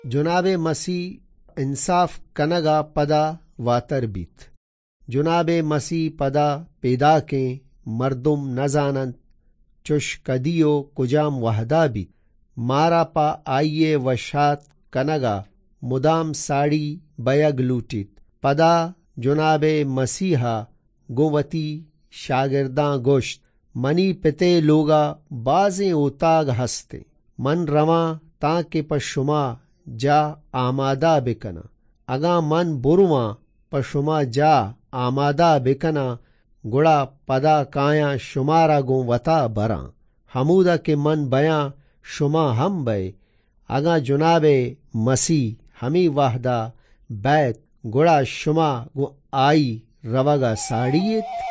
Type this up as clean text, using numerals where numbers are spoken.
जुनाबे मसीह इंसाफ कनगा पदा वातर बीत। जुनाबे मसीह पदा पैदा के मर्दुम न जानत चुश कदियो कुजाम वहदा बीत। मारा पा आइये वशात कनगा मुदाम साड़ी बयग लूटित। पदा जुनाबे मसीहा गोवती शागिर्दां गोश्त मनी पिते लोगा बाजें उताग हंसते। मन रवा ताके पशुमा जा आमादा बिकना। अगा मन बुरवा पशुमा जा आमादा बिकना गुड़ा पदा काया शुमारा गो वता बरा। हमूदा के मन बयां शुमा हम बे। अगा जुनाबे मसीह हमी वाहदा बैत गुड़ा शुमा गो आई रवगा साड़ियत।